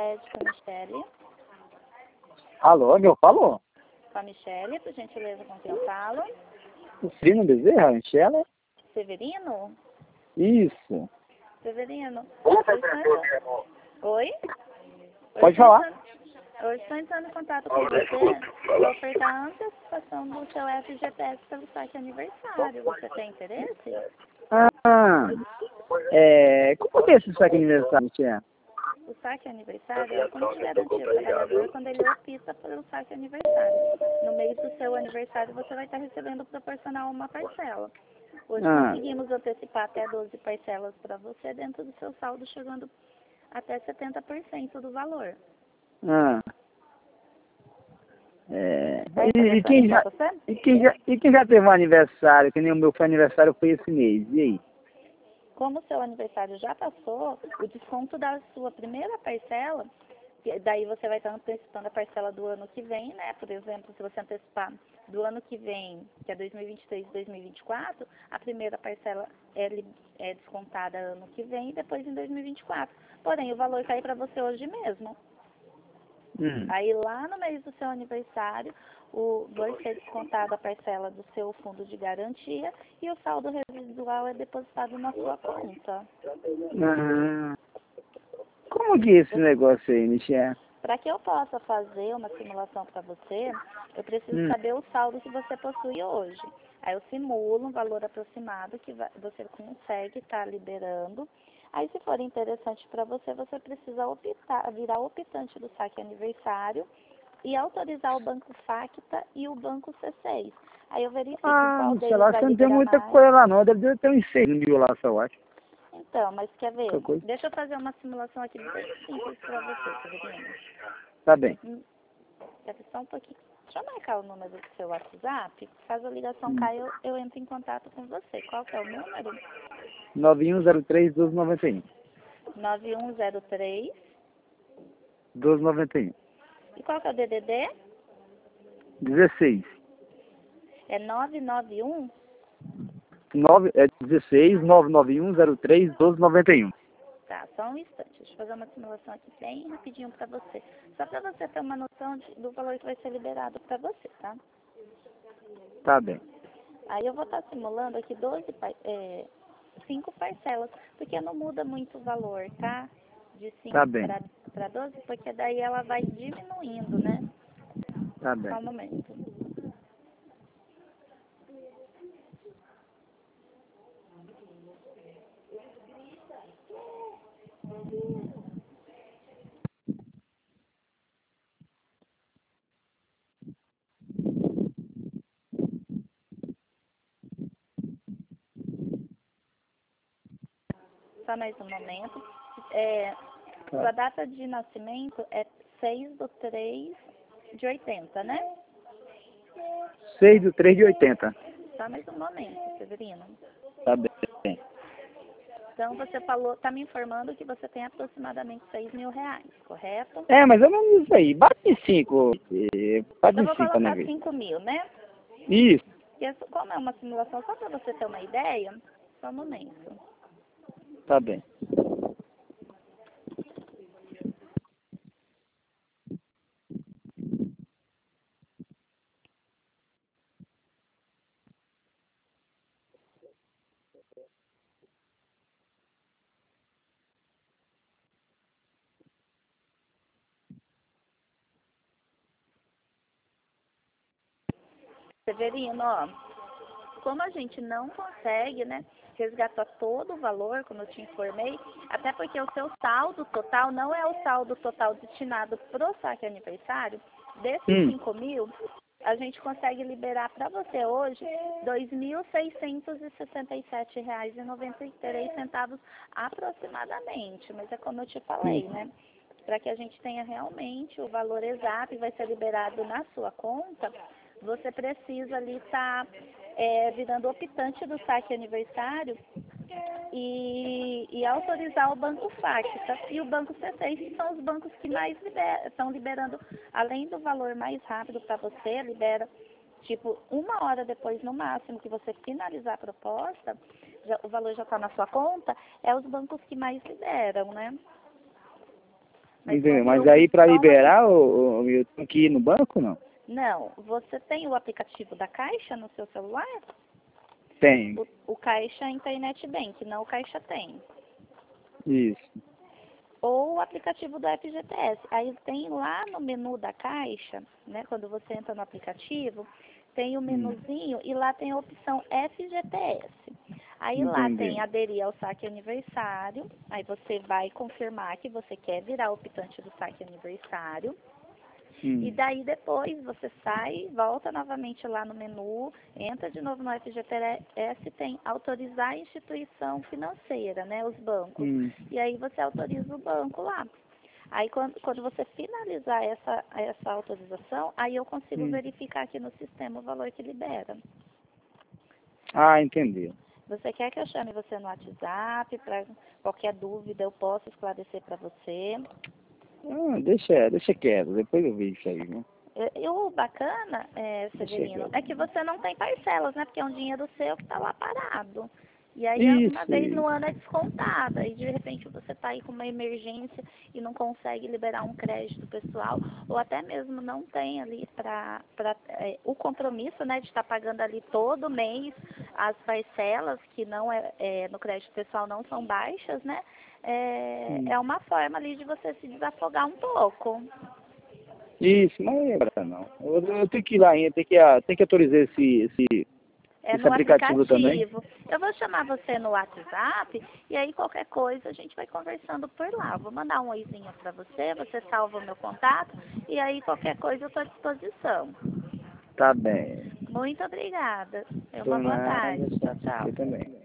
Crédito, Michele. Alô, meu falou? Com a Michele, por gentileza, com quem eu falo? O Frino Bezerra, Michele? Severino? Isso. Severino. Oi? Pode falar. Hoje estou entrando em contato com você para ofertar a antecipação do seu FGTS pelo saque aniversário. Você tem interesse? Como é esse saque aniversário, tia? O saque aniversário é como garantia ao trabalhador quando ele opta pelo saque aniversário. No mês do seu aniversário, você vai estar recebendo proporcional uma parcela. Hoje conseguimos antecipar até 12 parcelas para você dentro do seu saldo, chegando até 70% do valor. E quem já teve um aniversário, que nem o meu aniversário foi esse mês, e aí? Como o seu aniversário já passou, o desconto da sua primeira parcela, daí você vai estar antecipando a parcela do ano que vem, né? Por exemplo, se você antecipar do ano que vem, que é 2023 e 2024, a primeira parcela é descontada ano que vem e depois em 2024. Porém, o valor cai para você hoje mesmo. Aí lá no mês do seu aniversário, vai ser descontada a parcela do seu fundo de garantia e o saldo residual é depositado na sua conta. Como que é esse negócio aí, Michel? Para que eu possa fazer uma simulação para você, eu preciso saber o saldo que você possui hoje. Aí eu simulo um valor aproximado que você consegue estar liberando. Aí, se for interessante para você, você precisa virar optante do saque aniversário e autorizar o Banco Facta e o Banco C6. Aí eu verifico qual deles vai Você não tem liberar muita mais. coisa lá não, deve ter uns 6 mil lá, eu acho. Então, mas quer ver? Deixa eu fazer uma simulação aqui bem simples para você, Severino. Tá bem. Deve só um pouquinho. Deixa eu marcar o número do seu WhatsApp. Caso a ligação caia, eu entro em contato com você. Qual que é o número? 9103-1291. 9103. 1291. E qual que é o DDD? 16. É 991? 16 991 03 1291. Tá, só um instante. Deixa eu fazer uma simulação aqui bem rapidinho para você. Só para você ter uma noção do valor que vai ser liberado para você, tá? Tá bem. Aí eu vou estar simulando aqui 5 parcelas, porque não muda muito o valor, tá? De 5 para 12, porque daí ela vai diminuindo, né? Tá bem. Só um momento. Só mais um momento. Sua data de nascimento é 6/3/80, né? 6/3/80. Só mais um momento, Severino. Tá bem. Então, você tá me informando que você tem aproximadamente R$6.000, correto? Mais ou menos isso aí. Bate 5. Bate Eu vou 5, né, colocar 5.000, né? Isso. E como é uma simulação, só para você ter uma ideia, só um momento. Tá bem. Severino, ó, como a gente não consegue, né, resgatar todo o valor, como eu te informei, até porque o seu saldo total não é o saldo total destinado para o saque aniversário, desses 5.000, a gente consegue liberar para você hoje R$ 2.667,93 aproximadamente, mas é como eu te falei, né? Para que a gente tenha realmente o valor exato e vai ser liberado na sua conta, você precisa ali estar virando optante do saque aniversário e autorizar o Banco Facta e o Banco C6, que são os bancos que mais estão liberando, além do valor mais rápido para você, libera tipo 1 hora depois no máximo que você finalizar a proposta, o valor já está na sua conta, é os bancos que mais liberam, né? Entendeu? Mas aí para liberar, eu tenho que ir no banco, não? Não, você tem o aplicativo da Caixa no seu celular? Tem. O Caixa Internet Bank, não o Caixa Tem. Isso. Ou o aplicativo do FGTS. Aí tem lá no menu da Caixa, né? Quando você entra no aplicativo, tem o menuzinho e lá tem a opção FGTS. Aí lá tem aderir ao saque aniversário. Aí você vai confirmar que você quer virar optante do saque aniversário. E daí depois você sai, volta novamente lá no menu, entra de novo no FGTS, tem autorizar a instituição financeira, né, os bancos. E aí você autoriza o banco lá. Aí quando você finalizar essa autorização, aí eu consigo verificar aqui no sistema o valor que libera. Ah, entendi. Você quer que eu chame você no WhatsApp? Para qualquer dúvida eu posso esclarecer para você. Ah, deixa quieto, depois eu vejo isso aí, né? E o bacana, Severino, é que você não tem parcelas, né? Porque é um dinheiro seu que está lá parado. E aí, uma vez no ano é descontado. Aí, de repente, você está aí com uma emergência e não consegue liberar um crédito pessoal, ou até mesmo não tem ali o compromisso, né, de estar pagando ali todo mês as parcelas, que não no crédito pessoal não são baixas, né? É uma forma ali de você se desafogar um pouco. Isso, mas agora não. Eu tenho que ir lá ainda, tem que autorizar esse No aplicativo também. Eu vou chamar você no WhatsApp e aí qualquer coisa a gente vai conversando por lá. Eu vou mandar um oizinho para você salva o meu contato e aí qualquer coisa eu estou à disposição. Tá bem. Muito obrigada. Uma Por boa nada, tarde. Tchau, tchau. você também.